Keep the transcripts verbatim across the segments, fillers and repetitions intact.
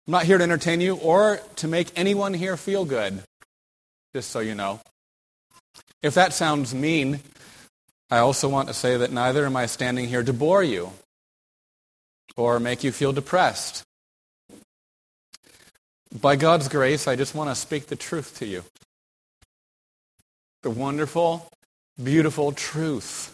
I'm not here to entertain you or to make anyone here feel good, just so you know. If that sounds mean, I also want to say that neither am I standing here to bore you or make you feel depressed. By God's grace, I just want to speak the truth to you. The wonderful, beautiful truth.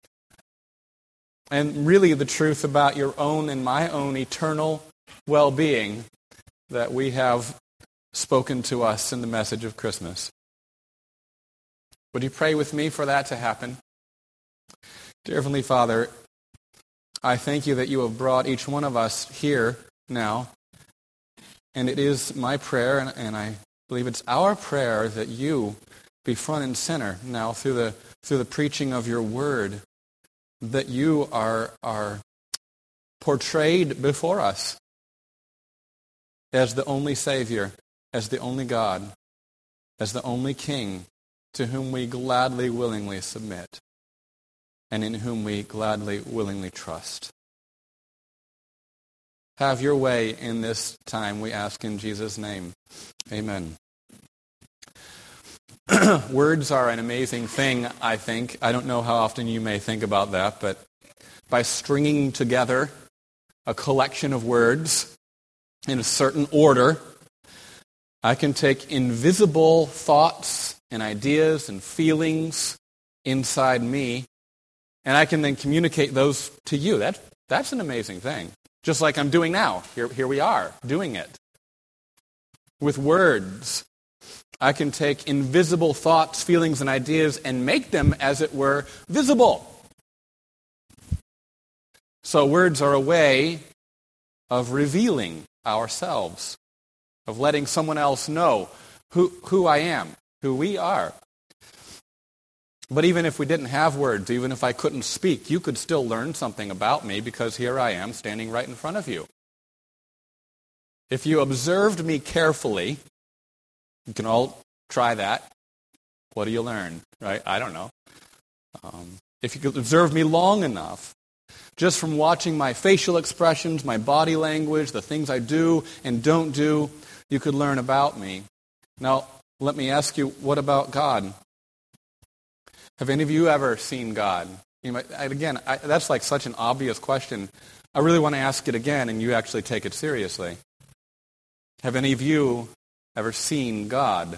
And really the truth about your own and my own eternal well-being that we have spoken to us in the message of Christmas. Would you pray with me for that to happen? Dear Heavenly Father, I thank you that you have brought each one of us here now. And it is my prayer, and, and I believe it's our prayer, that you be front and center now through the through the preaching of your word, that you are, are portrayed before us as the only Savior, as the only God, as the only King to whom we gladly, willingly submit, and in whom we gladly, willingly trust. Have your way in this time, we ask in Jesus' name. Amen. Words are an amazing thing, I think. I don't know how often you may think about that, but by stringing together a collection of words in a certain order, I can take invisible thoughts and ideas and feelings inside me, and I can then communicate those to you. That, that's an amazing thing. Just like I'm doing now. Here, here we are, doing it. With words, I can take invisible thoughts, feelings, and ideas and make them, as it were, visible. So words are a way of revealing ourselves, of letting someone else know who, who I am, who we are. But even if we didn't have words, even if I couldn't speak, you could still learn something about me because here I am standing right in front of you. If you observed me carefully, you can all try that. What do you learn? Right? I don't know. Um, if you could observe me long enough, just from watching my facial expressions, my body language, the things I do and don't do, you could learn about me. Now, let me ask you, what about God? Have any of you ever seen God? You might, again, I, that's like such an obvious question. I really want to ask it again, and you actually take it seriously. Have any of you ever seen God?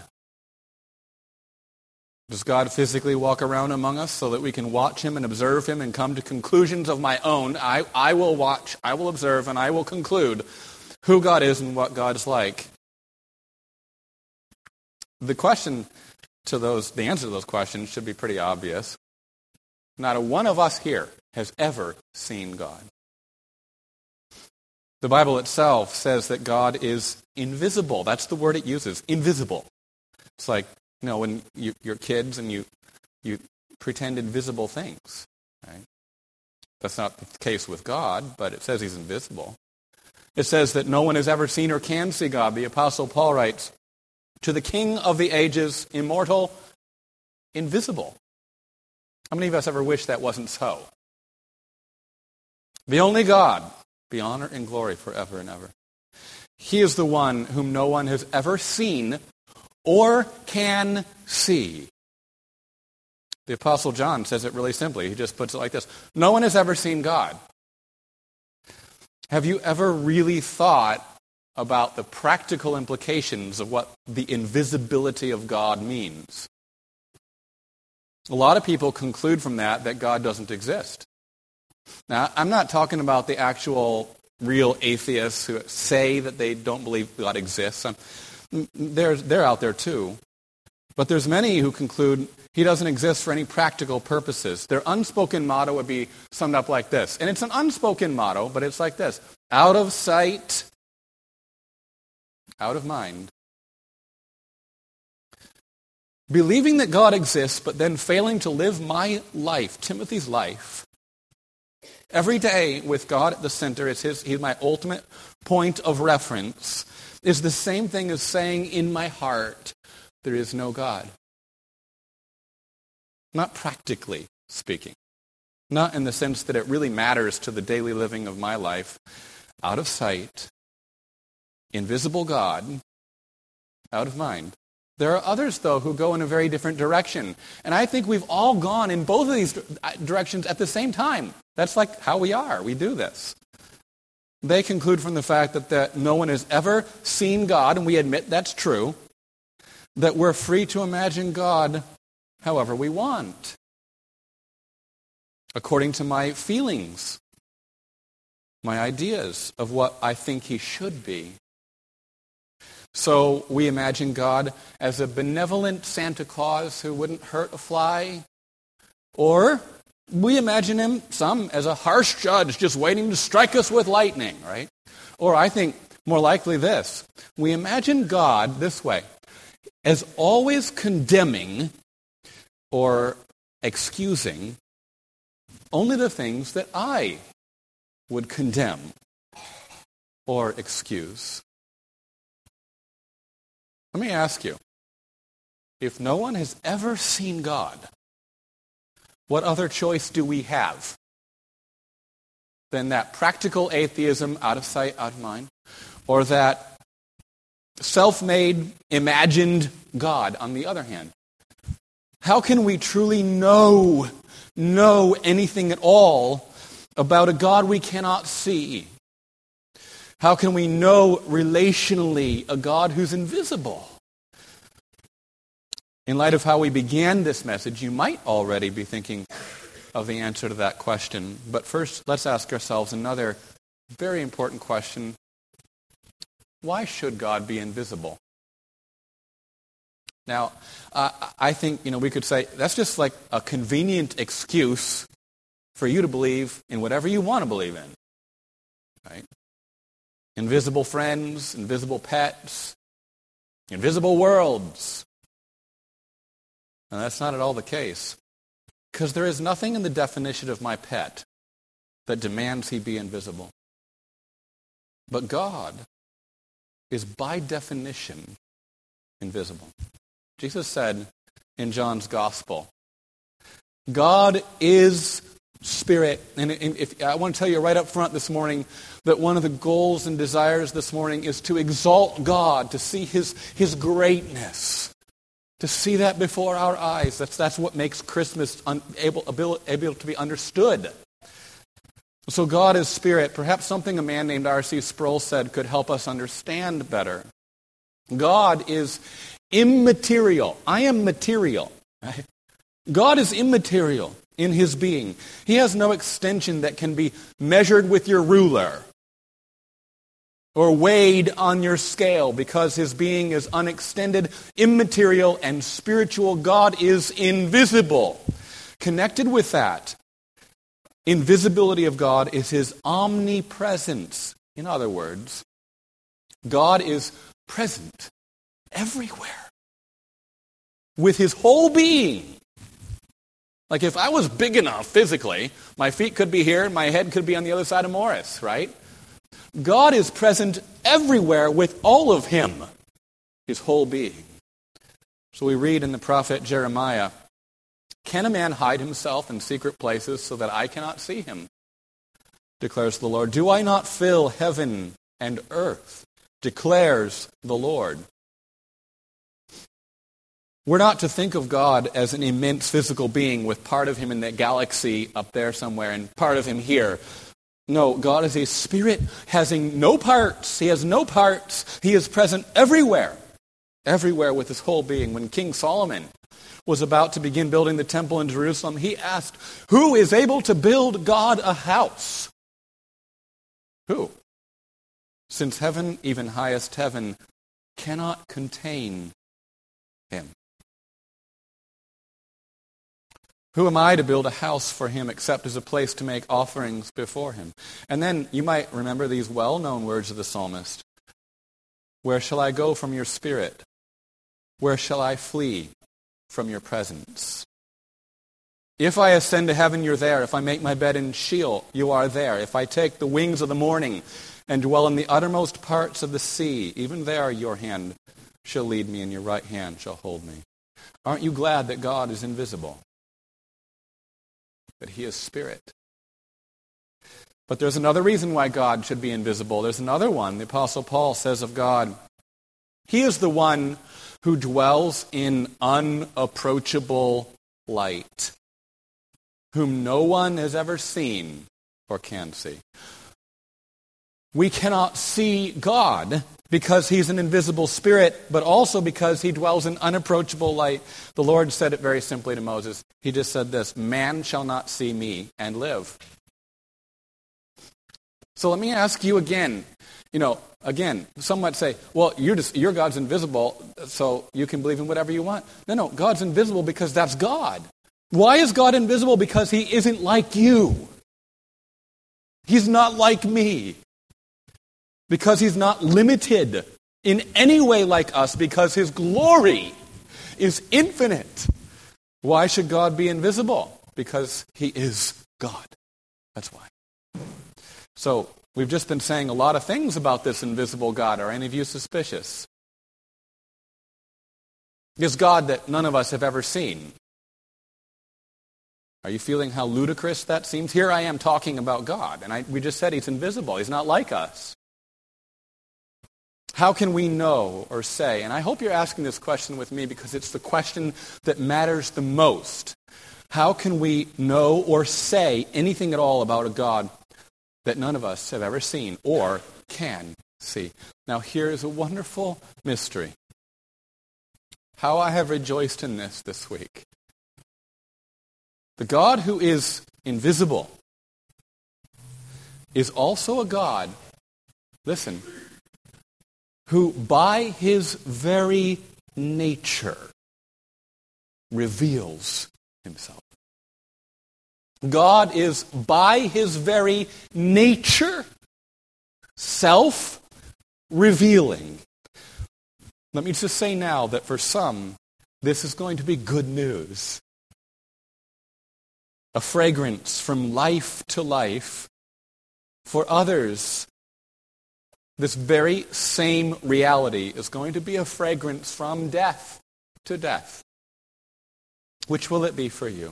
Does God physically walk around among us so that we can watch him and observe him and come to conclusions of my own? I, I will watch, I will observe, and I will conclude who God is and what God's like. The question to those, the answer to those questions should be pretty obvious. Not a one of us here has ever seen God. The Bible itself says that God is invisible. That's the word it uses, invisible. It's like, you know, when you, you're kids and you you pretend invisible things, right? That's not the case with God, but it says he's invisible. It says that no one has ever seen or can see God. The Apostle Paul writes, to the King of the ages, immortal, invisible. How many of us ever wish that wasn't so? The only God, be honor and glory forever and ever. He is the one whom no one has ever seen or can see. The Apostle John says it really simply. He just puts it like this. No one has ever seen God. Have you ever really thought about the practical implications of what the invisibility of God means? A lot of people conclude from that that God doesn't exist. Now, I'm not talking about the actual real atheists who say that they don't believe God exists. They're, they're out there too. But there's many who conclude he doesn't exist for any practical purposes. Their unspoken motto would be summed up like this. And it's an unspoken motto, but it's like this. Out of sight, out of mind. Believing that God exists, but then failing to live my life, Timothy's life, every day with God at the center, is his, he's my ultimate point of reference, is the same thing as saying in my heart, there is no God. Not practically speaking. Not in the sense that it really matters to the daily living of my life. Out of sight, invisible God out of mind. There are others, though, who go in a very different direction. And I think we've all gone in both of these directions at the same time. That's like how we are. We do this. They conclude from the fact that, that no one has ever seen God, and we admit that's true, that we're free to imagine God however we want, according to my feelings, my ideas of what I think he should be. So we imagine God as a benevolent Santa Claus who wouldn't hurt a fly. Or we imagine him, some, as a harsh judge just waiting to strike us with lightning, right? Or I think more likely this. We imagine God this way, as always condemning or excusing only the things that I would condemn or excuse. Let me ask you, if no one has ever seen God, what other choice do we have than that practical atheism, out of sight, out of mind, or that self-made, imagined God on the other hand? How can we truly know, know anything at all about a God we cannot see? How can we know relationally a God who's invisible? In light of how we began this message, you might already be thinking of the answer to that question. But first, let's ask ourselves another very important question. Why should God be invisible? Now, uh, I think, you know, we could say that's just like a convenient excuse for you to believe in whatever you want to believe in. Right? Invisible friends, invisible pets, invisible worlds. And that's not at all the case. Because there is nothing in the definition of my pet that demands he be invisible. But God is by definition invisible. Jesus said in John's Gospel, God is Spirit. And if, I want to tell you right up front this morning that one of the goals and desires this morning is to exalt God, to see His, His greatness, to see that before our eyes. That's, that's what makes Christmas un, able, able, able to be understood. So God is Spirit. Perhaps something a man named R C Sproul said could help us understand better. God is immaterial. I am material. Right? God is immaterial in His being. He has no extension that can be measured with your ruler or weighed on your scale, because His being is unextended, immaterial, and spiritual. God is invisible. Connected with that, invisibility of God is His omnipresence. In other words, God is present everywhere with His whole being. Like if I was big enough physically, my feet could be here and my head could be on the other side of Morris, right? God is present everywhere with all of Him, His whole being. So we read in the prophet Jeremiah, "Can a man hide himself in secret places so that I cannot see him? Declares the Lord. Do I not fill heaven and earth? Declares the Lord." We're not to think of God as an immense physical being with part of Him in the galaxy up there somewhere and part of Him here. No, God is a spirit having no parts. He has no parts. He is present everywhere, everywhere with His whole being. When King Solomon was about to begin building the temple in Jerusalem, he asked, who is able to build God a house? Who? Since heaven, even highest heaven, cannot contain Him. Who am I to build a house for Him except as a place to make offerings before Him? And then you might remember these well-known words of the psalmist. Where shall I go from your spirit? Where shall I flee from your presence? If I ascend to heaven, you're there. If I make my bed in Sheol, you are there. If I take the wings of the morning and dwell in the uttermost parts of the sea, even there your hand shall lead me and your right hand shall hold me. Aren't you glad that God is invisible? That He is Spirit? But there's another reason why God should be invisible. There's another one. The Apostle Paul says of God, He is the one who dwells in unapproachable light, whom no one has ever seen or can see. We cannot see God because He's an invisible spirit, but also because He dwells in unapproachable light. The Lord said it very simply to Moses. He just said this, man shall not see me and live. So let me ask you again, you know, again, some might say, well, you're just, your God's invisible, so you can believe in whatever you want. No, no, God's invisible because that's God. Why is God invisible? Because He isn't like you. He's not like me. Because He's not limited in any way like us, because His glory is infinite. Why should God be invisible? Because He is God. That's why. So, we've just been saying a lot of things about this invisible God. Are any of you suspicious? This God that none of us have ever seen. Are you feeling how ludicrous that seems? Here I am talking about God, and I, we just said He's invisible. He's not like us. How can we know or say? And I hope you're asking this question with me because it's the question that matters the most. How can we know or say anything at all about a God that none of us have ever seen or can see? Now here is a wonderful mystery. How I have rejoiced in this this week. The God who is invisible is also a God, listen, who by His very nature reveals Himself. God is by His very nature self-revealing. Let me just say now that for some, this is going to be good news. A fragrance from life to life. For others, this very same reality is going to be a fragrance from death to death. Which will it be for you?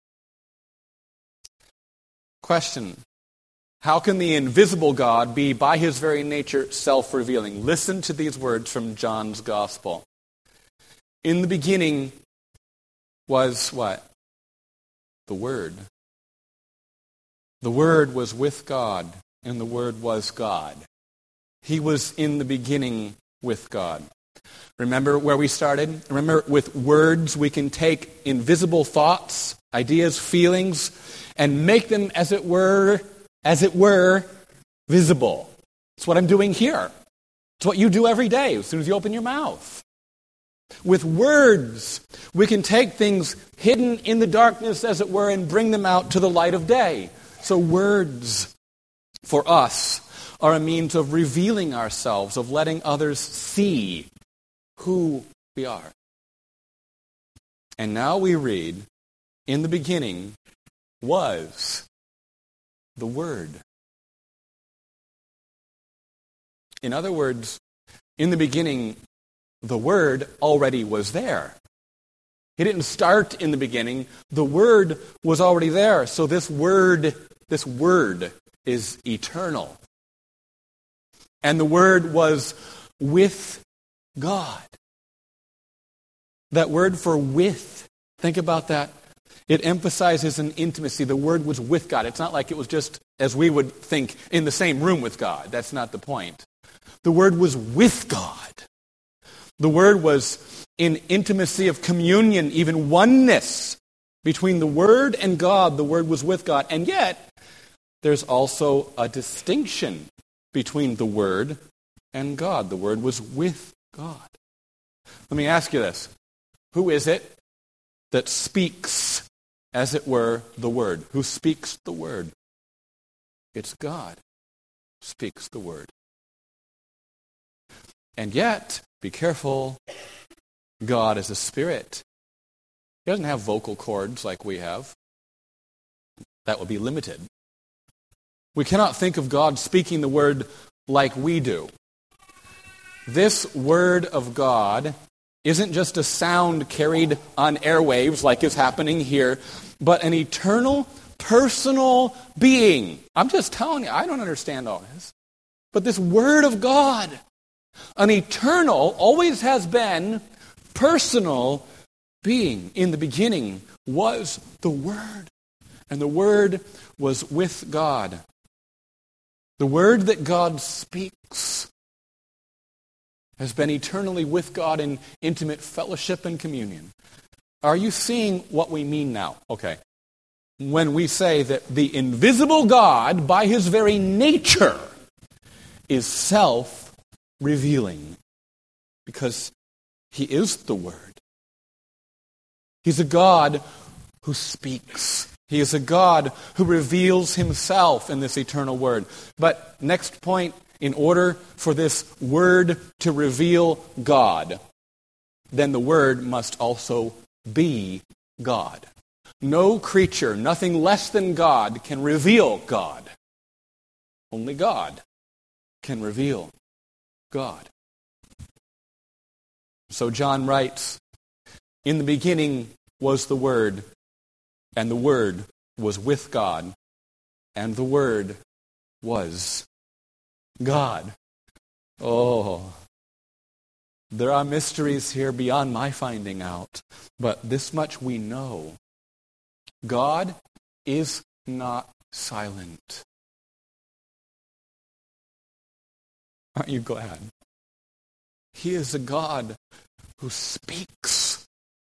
Question. How can the invisible God be by His very nature self-revealing? Listen to these words from John's Gospel. In the beginning was what? The Word. The Word was with God, and the Word was God. He was in the beginning with God. Remember where we started? Remember, with words we can take invisible thoughts, ideas, feelings, and make them, as it were, as it were, visible. It's what I'm doing here. It's what you do every day as soon as you open your mouth. With words, we can take things hidden in the darkness, as it were, and bring them out to the light of day. So words, for us, are a means of revealing ourselves, of letting others see who we are. And now we read, in the beginning was the Word. In other words, in the beginning, the Word already was there. He didn't start in the beginning. The Word was already there. So this Word, this Word is eternal. And the Word was with God. That word for with, think about that. It emphasizes an intimacy. The Word was with God. It's not like it was just, as we would think, in the same room with God. That's not the point. The Word was with God. The Word was in intimacy of communion, even oneness between the Word and God. The Word was with God. And yet, there's also a distinction between the Word and God. The Word was with God. Let me ask you this. Who is it that speaks, as it were, the Word? Who speaks the Word? It's God who speaks the Word. And yet, be careful, God is a spirit. He doesn't have vocal cords like we have. That would be limited. We cannot think of God speaking the Word like we do. This Word of God isn't just a sound carried on airwaves like is happening here, but an eternal personal being. I'm just telling you, I don't understand all this. But this Word of God, an eternal, always has been, personal being. In the beginning was the Word, and the Word was with God. The Word that God speaks has been eternally with God in intimate fellowship and communion. Are you seeing what we mean now? Okay. When we say that the invisible God, by his very nature, is self-revealing, because he is the Word. He's a God who speaks. He is a God who reveals himself in this eternal Word. But next point, in order for this Word to reveal God, then the Word must also be God. No creature, nothing less than God, can reveal God. Only God can reveal God. So John writes, "In the beginning was the Word, and the Word was with God, and the Word was God." Oh, there are mysteries here beyond my finding out, but this much we know. God is not silent. Aren't you glad? He is a God who speaks.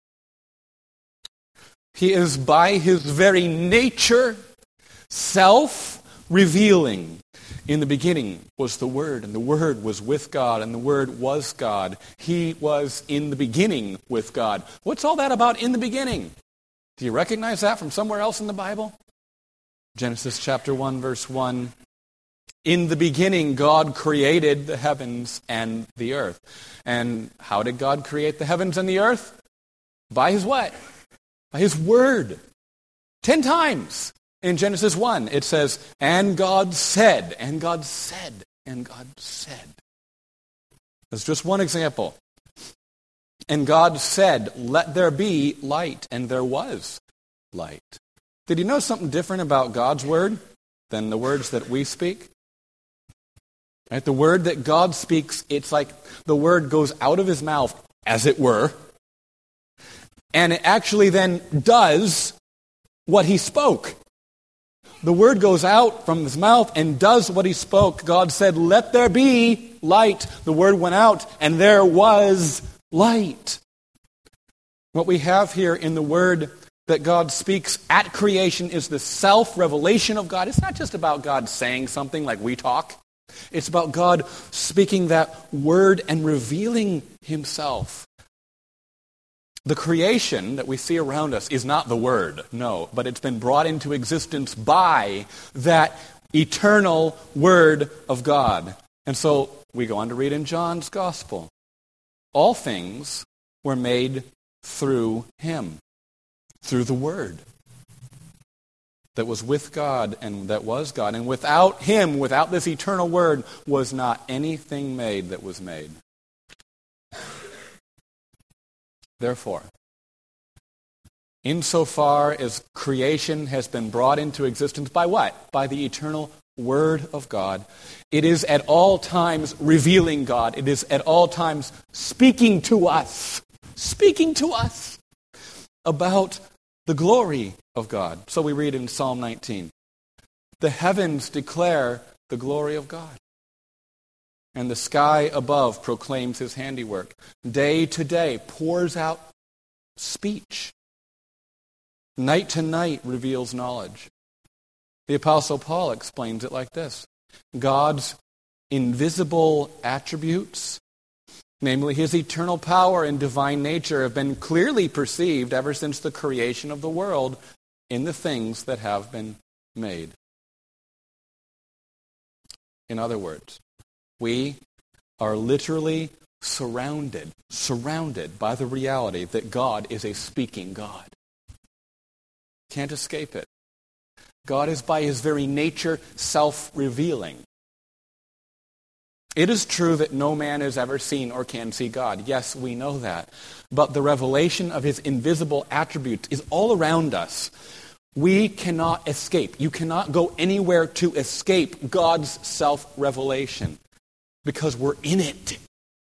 He is by his very nature self-revealing. In the beginning was the Word, and the Word was with God, and the Word was God. He was in the beginning with God. What's all that about in the beginning? Do you recognize that from somewhere else in the Bible? Genesis chapter one, verse one. "In the beginning, God created the heavens and the earth." And how did God create the heavens and the earth? By his what? By his Word. Ten times in Genesis one, it says, "And God said," and God said, and God said. That's just one example. "And God said, let there be light, and there was light." Did you know something different about God's Word than the words that we speak? Right? The word that God speaks, it's like the word goes out of his mouth, as it were, and it actually then does what he spoke. The word goes out from his mouth and does what he spoke. God said, "Let there be light." The word went out, and there was light. What we have here in the word that God speaks at creation is the self-revelation of God. It's not just about God saying something like we talk. It's about God speaking that word and revealing himself. The creation that we see around us is not the Word, no, but it's been brought into existence by that eternal Word of God. And so we go on to read in John's Gospel, all things were made through him, through the Word that was with God and that was God. And without him, without this eternal Word, was not anything made that was made. Therefore, insofar as creation has been brought into existence by what? By the eternal Word of God, it is at all times revealing God. It is at all times speaking to us, speaking to us about the glory of God. So we read in Psalm nineteen, "The heavens declare the glory of God, and the sky above proclaims his handiwork. Day to day pours out speech. Night to night reveals knowledge." The Apostle Paul explains it like this: God's invisible attributes, namely his eternal power and divine nature, have been clearly perceived ever since the creation of the world in the things that have been made. In other words, we are literally surrounded, surrounded by the reality that God is a speaking God. Can't escape it. God is by his very nature self-revealing. It is true that no man has ever seen or can see God. Yes, we know that. But the revelation of his invisible attributes is all around us. We cannot escape. You cannot go anywhere to escape God's self-revelation because we're in it.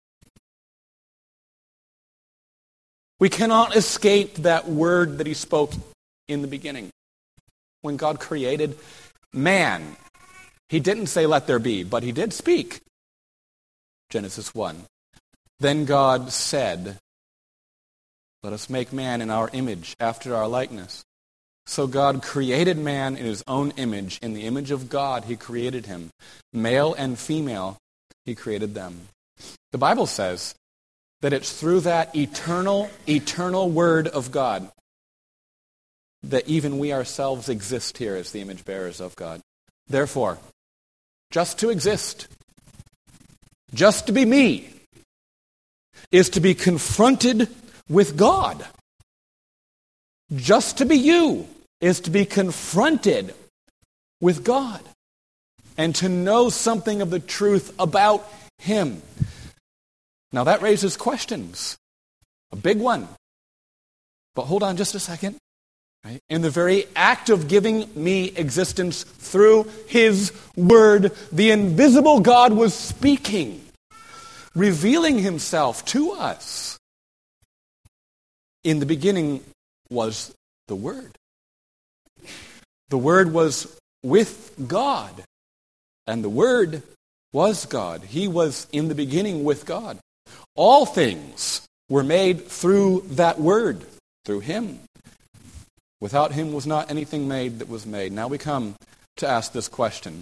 We cannot escape that word that he spoke in the beginning. When God created man, he didn't say, "Let there be," but he did speak. Genesis one. Then God said, "Let us make man in our image, after our likeness." So God created man in his own image. In the image of God, he created him. Male and female, he created them. The Bible says that it's through that eternal, eternal word of God that even we ourselves exist here as the image bearers of God. Therefore, just to exist, just to be me, is to be confronted with God. Just to be you is to be confronted with God and to know something of the truth about him. Now that raises questions. A big one. But hold on just a second. Right? In the very act of giving me existence through his word, the invisible God was speaking, revealing himself to us. In the beginning was the Word. The Word was with God, and the Word was God. He was in the beginning with God. All things were made through that Word, through him. Without him was not anything made that was made. Now we come to ask this question.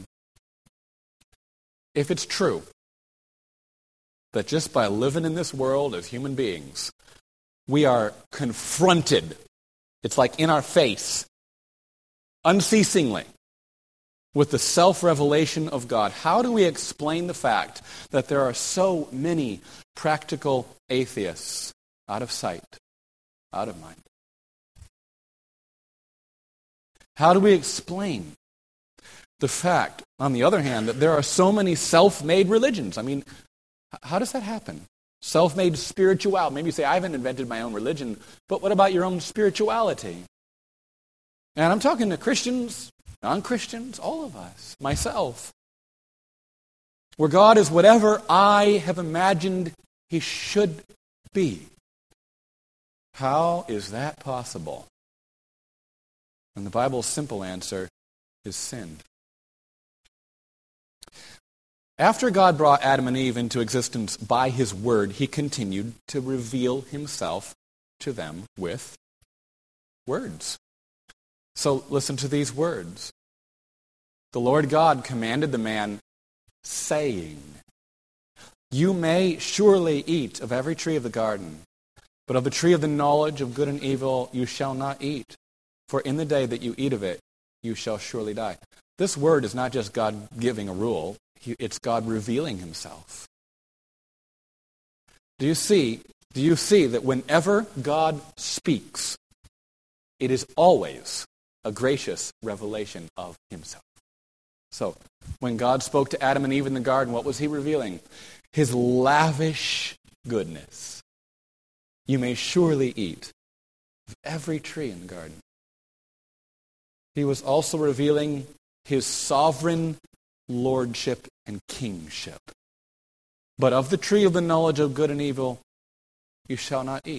If it's true that just by living in this world as human beings, we are confronted, it's like in our face, unceasingly, with the self-revelation of God, how do we explain the fact that there are so many practical atheists out of sight, out of mind? How do we explain the fact, on the other hand, that there are so many self-made religions? I mean, how does that happen? Self-made spirituality. Maybe you say, I haven't invented my own religion, but what about your own spirituality? And I'm talking to Christians, non-Christians, all of us, myself. Where God is whatever I have imagined he should be. How is that possible? And the Bible's simple answer is sin. After God brought Adam and Eve into existence by his word, he continued to reveal himself to them with words. So listen to these words. The Lord God commanded the man, saying, "You may surely eat of every tree of the garden, but of the tree of the knowledge of good and evil you shall not eat. For in the day that you eat of it, you shall surely die." This word is not just God giving a rule. It's God revealing himself. Do you see, do you see that whenever God speaks, it is always a gracious revelation of himself? So, when God spoke to Adam and Eve in the garden, what was he revealing? His lavish goodness. You may surely eat of every tree in the garden. He was also revealing his sovereign lordship and kingship. But of the tree of the knowledge of good and evil, you shall not eat.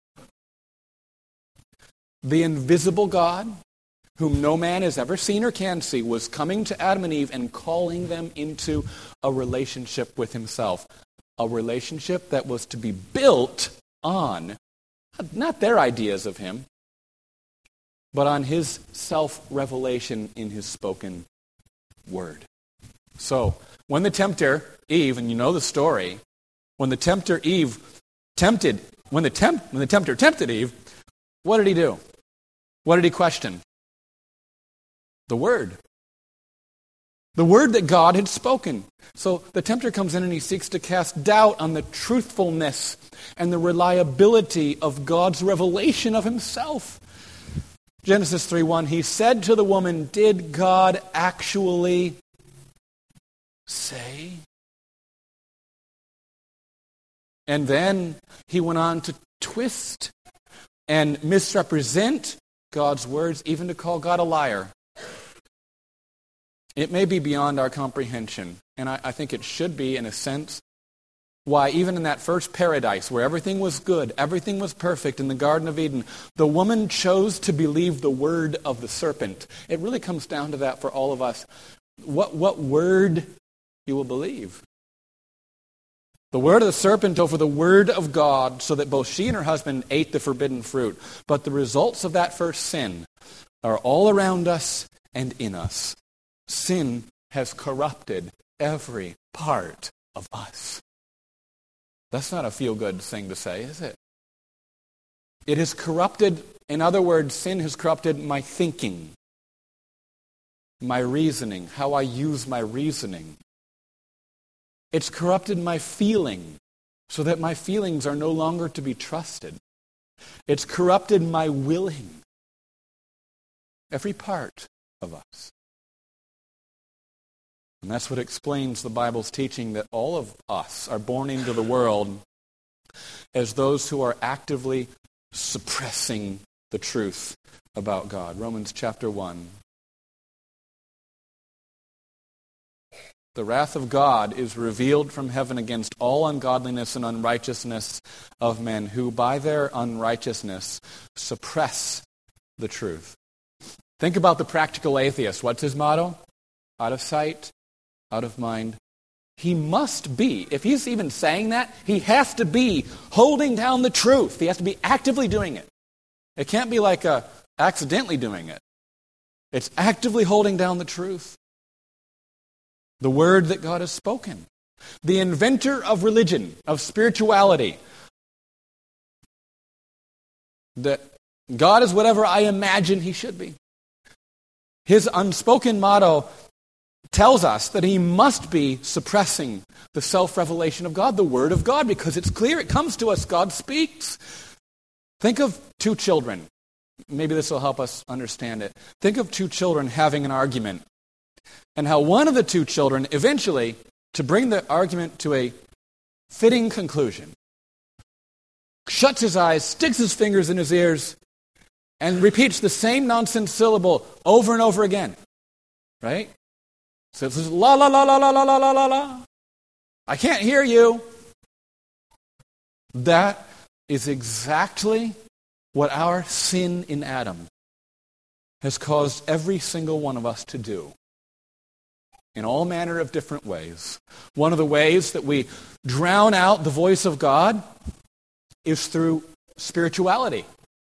The invisible God, whom no man has ever seen or can see, was coming to Adam and Eve and calling them into a relationship with himself. A relationship that was to be built on, not their ideas of him, but on his self-revelation in his spoken word. So, when the tempter, Eve, and you know the story, when the tempter Eve tempted, when the, temp, when the tempter tempted Eve, what did he do? What did he question? The word. The word that God had spoken. So the tempter comes in and he seeks to cast doubt on the truthfulness and the reliability of God's revelation of himself. Genesis three one, he said to the woman, "Did God actually say?" And then he went on to twist and misrepresent God's words, even to call God a liar. It may be beyond our comprehension, and I, I think it should be in a sense. Why, even in that first paradise where everything was good, everything was perfect in the Garden of Eden, the woman chose to believe the word of the serpent. It really comes down to that for all of us. What, what word you will believe? The word of the serpent over the word of God, so that both she and her husband ate the forbidden fruit. But the results of that first sin are all around us and in us. Sin has corrupted every part of us. That's not a feel-good thing to say, is it? It has corrupted, in other words, sin has corrupted my thinking, my reasoning, how I use my reasoning. It's corrupted my feeling, so that my feelings are no longer to be trusted. It's corrupted my willing, every part of us. And that's what explains the Bible's teaching that all of us are born into the world as those who are actively suppressing the truth about God. Romans chapter one. The wrath of God is revealed from heaven against all ungodliness and unrighteousness of men who by their unrighteousness suppress the truth. Think about the practical atheist. What's his motto? Out of sight, out of mind. He must be, if he's even saying that, he has to be holding down the truth. He has to be actively doing it. It can't be like a accidentally doing it. It's actively holding down the truth. The word that God has spoken. The inventor of religion, of spirituality. That God is whatever I imagine he should be. His unspoken motto tells us that he must be suppressing the self-revelation of God, the Word of God, because it's clear, it comes to us, God speaks. Think of two children. Maybe this will help us understand it. Think of two children having an argument, and how one of the two children, eventually, to bring the argument to a fitting conclusion, shuts his eyes, sticks his fingers in his ears, and repeats the same nonsense syllable over and over again. Right? So it's just, la la la la la la la la la la. I can't hear you. That is exactly what our sin in Adam has caused every single one of us to do. In all manner of different ways. One of the ways that we drown out the voice of God is through spirituality.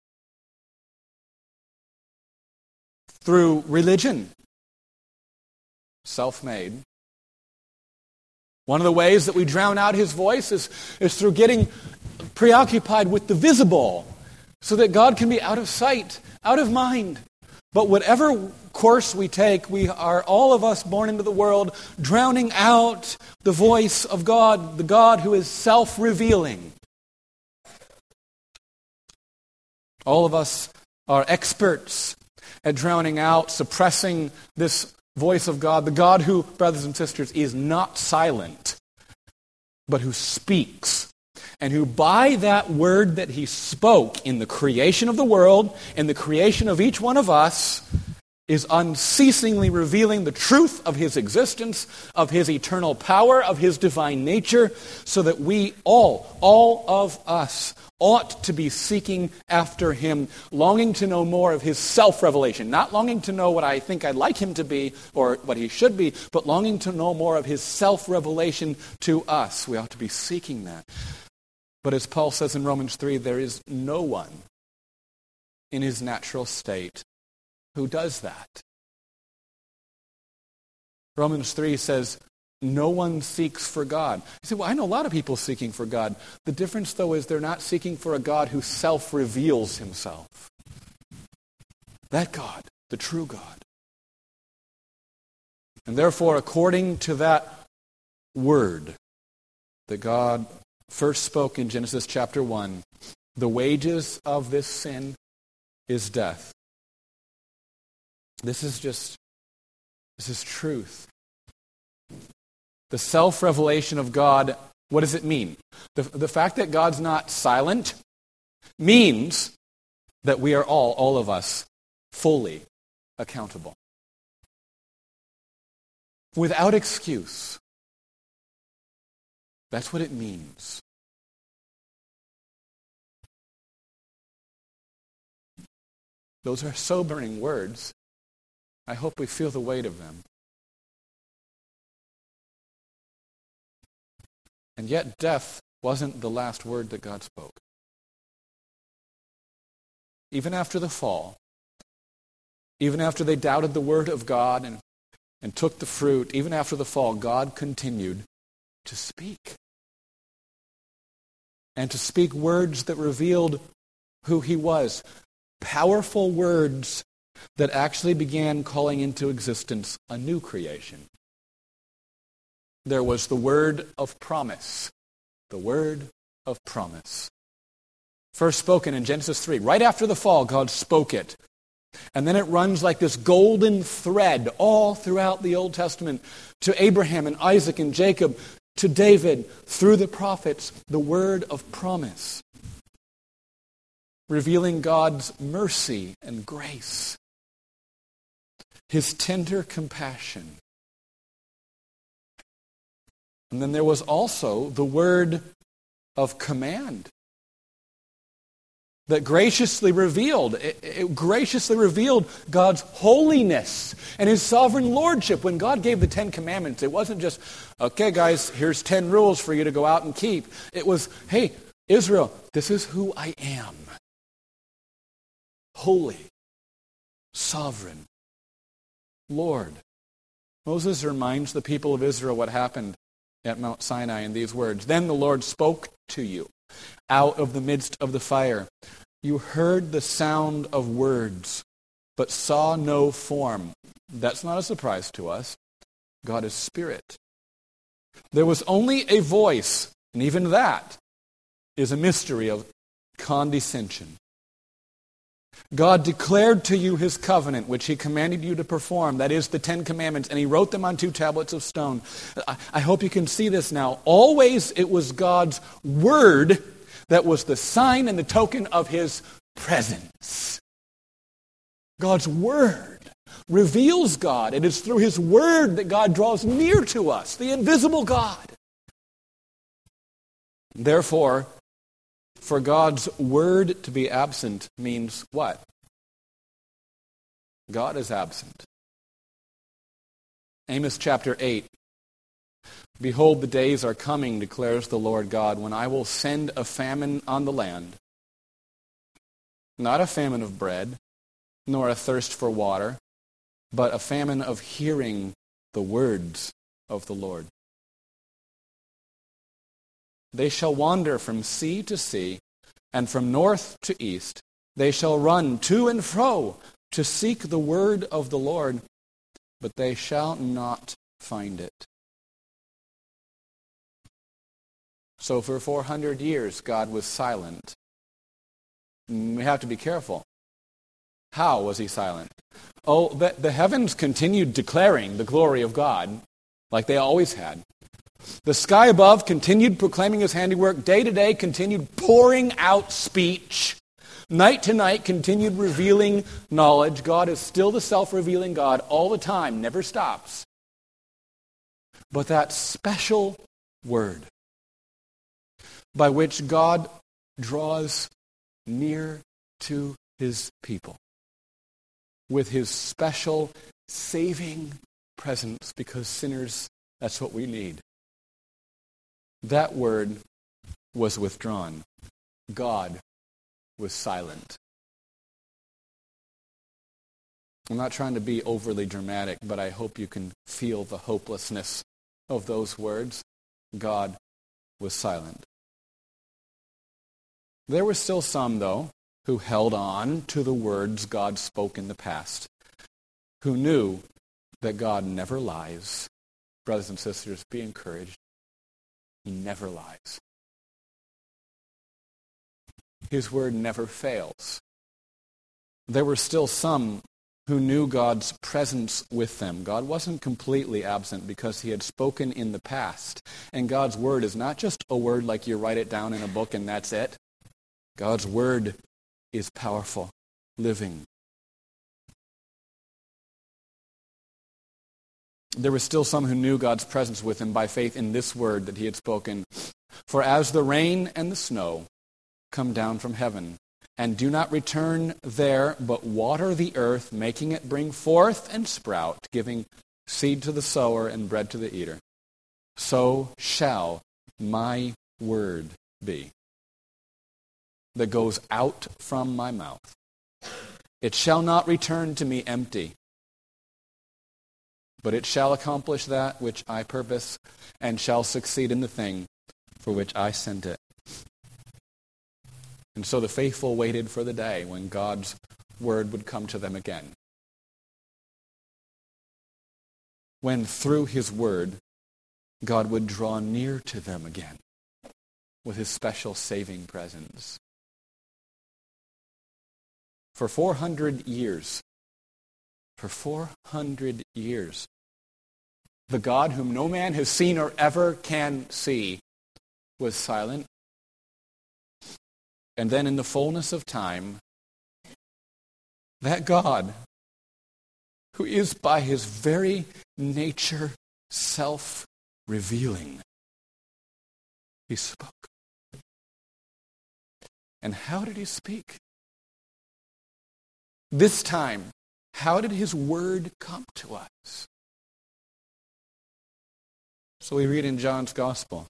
Through religion. Self-made. One of the ways that we drown out his voice is, is through getting preoccupied with the visible, so that God can be out of sight, out of mind. But whatever course we take, we are, all of us born into the world, drowning out the voice of God, the God who is self-revealing. All of us are experts at drowning out, suppressing this voice of God, the God who, brothers and sisters, is not silent, but who speaks. And who by that word that he spoke in the creation of the world, in the creation of each one of us, is unceasingly revealing the truth of his existence, of his eternal power, of his divine nature, so that we all, all of us, ought to be seeking after him, longing to know more of his self-revelation, not longing to know what I think I'd like him to be or what he should be, but longing to know more of his self-revelation to us. We ought to be seeking that. But as Paul says in Romans three, there is no one in his natural state who does that. Romans three says, no one seeks for God. You say, well, I know a lot of people seeking for God. The difference, though, is they're not seeking for a God who self-reveals himself. That God, the true God. And therefore, according to that word that God first spoke in Genesis chapter one, the wages of this sin is death. This is just, this is truth. The self-revelation of God, what does it mean? The, the fact that God's not silent means that we are all, all of us, fully accountable. Without excuse. That's what it means. Those are sobering words. I hope we feel the weight of them. And yet death wasn't the last word that God spoke. Even after the fall, even after they doubted the word of God and, and took the fruit, even after the fall, God continued to speak. And to speak words that revealed who he was. Powerful words that actually began calling into existence a new creation. There was the word of promise. The word of promise. First spoken in Genesis three. Right after the fall, God spoke it. And then it runs like this golden thread all throughout the Old Testament to Abraham and Isaac and Jacob, to David, through the prophets, the word of promise. Revealing God's mercy and grace. His tender compassion. And then there was also the word of command that graciously revealed, it, it graciously revealed God's holiness and his sovereign lordship. When God gave the Ten Commandments, it wasn't just, okay guys, here's ten rules for you to go out and keep. It was, hey, Israel, this is who I am. Holy, sovereign, Lord. Moses reminds the people of Israel what happened at Mount Sinai in these words. Then the Lord spoke to you out of the midst of the fire. You heard the sound of words, but saw no form. That's not a surprise to us. God is spirit. There was only a voice, and even that is a mystery of condescension. God declared to you his covenant, which he commanded you to perform. That is the Ten Commandments, and he wrote them on two tablets of stone. I hope you can see this now. Always it was God's word that was the sign and the token of his presence. God's word reveals God. It is through his word that God draws near to us, the invisible God. Therefore, for God's word to be absent means what? God is absent. Amos chapter eight. Behold, the days are coming, declares the Lord God, when I will send a famine on the land. Not a famine of bread, nor a thirst for water, but a famine of hearing the words of the Lord. They shall wander from sea to sea, and from north to east. They shall run to and fro to seek the word of the Lord, but they shall not find it. So for four hundred years, God was silent. We have to be careful. How was he silent? Oh, the, the heavens continued declaring the glory of God, like they always had. The sky above continued proclaiming his handiwork. Day to day continued pouring out speech. Night to night continued revealing knowledge. God is still the self-revealing God all the time, never stops. But that special word by which God draws near to his people with his special saving presence, because sinners, that's what we need. That word was withdrawn. God was silent. I'm not trying to be overly dramatic, but I hope you can feel the hopelessness of those words. God was silent. There were still some, though, who held on to the words God spoke in the past, who knew that God never lies. Brothers and sisters, be encouraged. He never lies. His word never fails. There were still some who knew God's presence with them. God wasn't completely absent because he had spoken in the past. And God's word is not just a word like you write it down in a book and that's it. God's word is powerful, living, there were still some who knew God's presence with him by faith in this word that he had spoken. For as the rain and the snow come down from heaven, and do not return there, but water the earth, making it bring forth and sprout, giving seed to the sower and bread to the eater, so shall my word be that goes out from my mouth. It shall not return to me empty, but it shall accomplish that which I purpose, and shall succeed in the thing for which I sent it. And so the faithful waited for the day when God's word would come to them again. When through his word, God would draw near to them again with his special saving presence. For four hundred years, for four hundred years, the God whom no man has seen or ever can see was silent. And then in the fullness of time, that God, who is by his very nature self-revealing, he spoke. And how did he speak? This time, how did his word come to us? So we read in John's Gospel,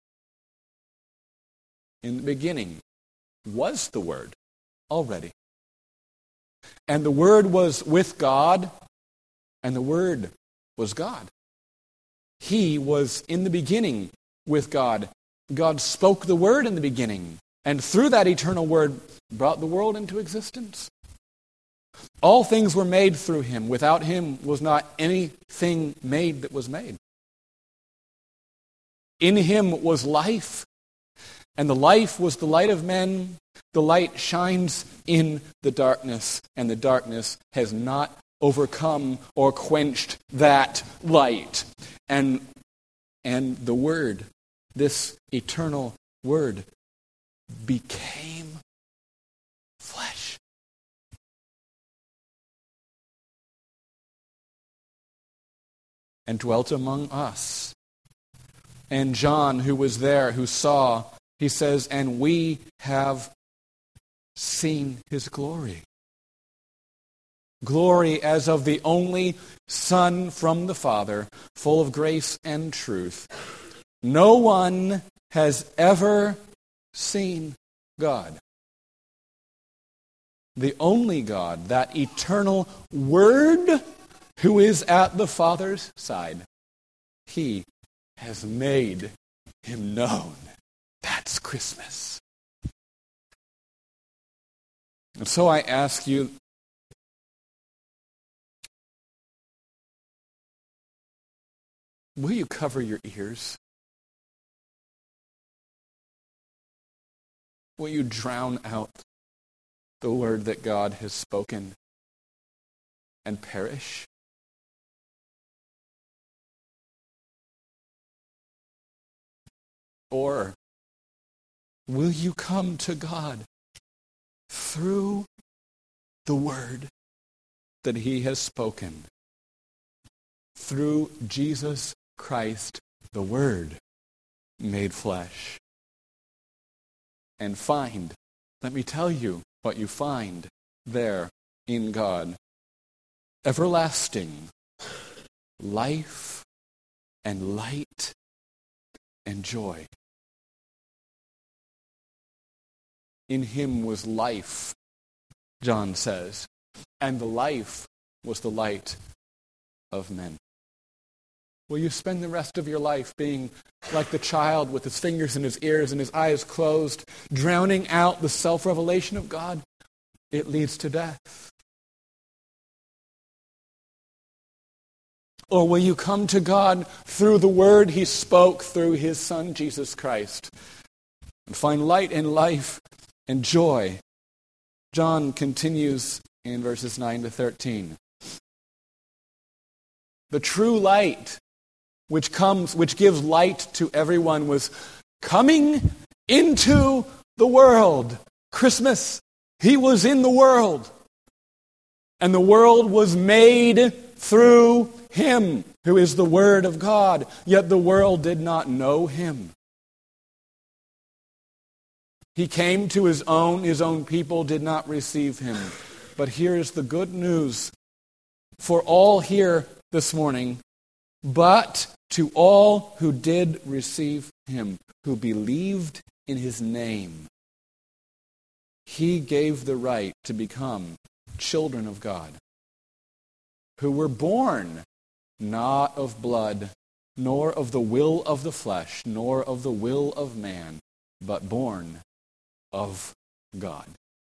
in the beginning was the Word already. And the Word was with God, and the Word was God. He was in the beginning with God. God spoke the Word in the beginning, and through that eternal Word brought the world into existence. All things were made through him. Without him was not anything made that was made. In him was life, and the life was the light of men. The light shines in the darkness, and the darkness has not overcome or quenched that light. And, and the Word, this eternal Word, became flesh. And dwelt among us. And John, who was there, who saw, he says, and we have seen his glory. Glory as of the only Son from the Father, full of grace and truth. No one has ever seen God. The only God, that eternal Word who is at the Father's side, he has made him known. That's Christmas. And so I ask you, will you cover your ears? Will you drown out the word that God has spoken and perish? Or will you come to God through the word that he has spoken, through Jesus Christ, the Word made flesh, and find, let me tell you what you find there in God: everlasting life and light and joy. In him was life, John says, and the life was the light of men. Will you spend the rest of your life being like the child with his fingers in his ears and his eyes closed, drowning out the self-revelation of God? It leads to death. Or will you come to God through the word he spoke through his Son, Jesus Christ, and find light and life and joy? John continues in verses nine to thirteen. The true light, which comes, which gives light to everyone, was coming into the world. Christmas, he was in the world. And the world was made through him. who is the Word of God, yet the world did not know him. He came to his own, his own people did not receive him. But here is the good news for all here this morning. But to all who did receive him, who believed in his name, he gave the right to become children of God, who were born not of blood, nor of the will of the flesh, nor of the will of man, but born of God.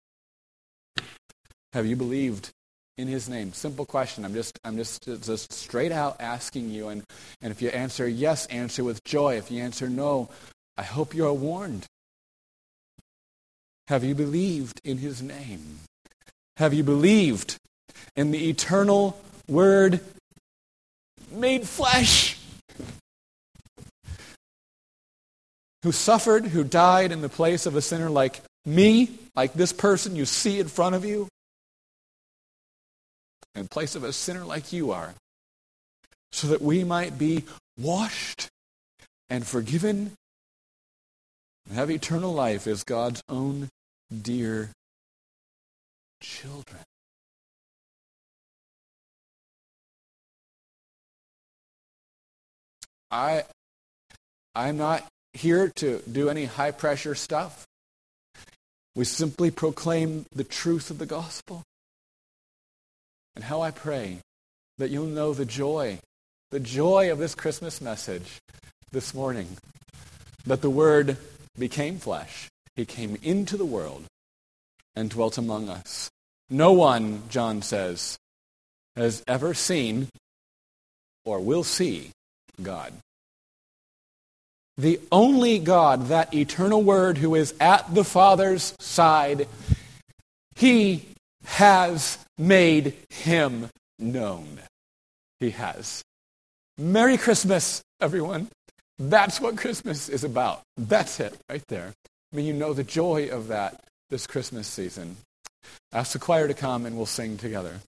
Have you believed in his name? Simple question. I'm just I'm just, just straight out asking you. And, and if you answer yes, answer with joy. If you answer no, I hope you're warned. Have you believed in his name? Have you believed in the eternal Word made flesh, who suffered, who died in the place of a sinner like me, like this person you see in front of you, in place of a sinner like you are, so that we might be washed and forgiven and have eternal life as God's own dear children. I, I'm not here to do any high-pressure stuff. We simply proclaim the truth of the gospel. And how I pray that you'll know the joy, the joy of this Christmas message this morning, that the Word became flesh. He came into the world and dwelt among us. No one, John says, has ever seen or will see God. The only God, that eternal Word who is at the Father's side, he has made him known. He has. Merry Christmas, everyone. That's what Christmas is about. That's it, right there. May you know the joy of that this Christmas season. Ask the choir to come and we'll sing together.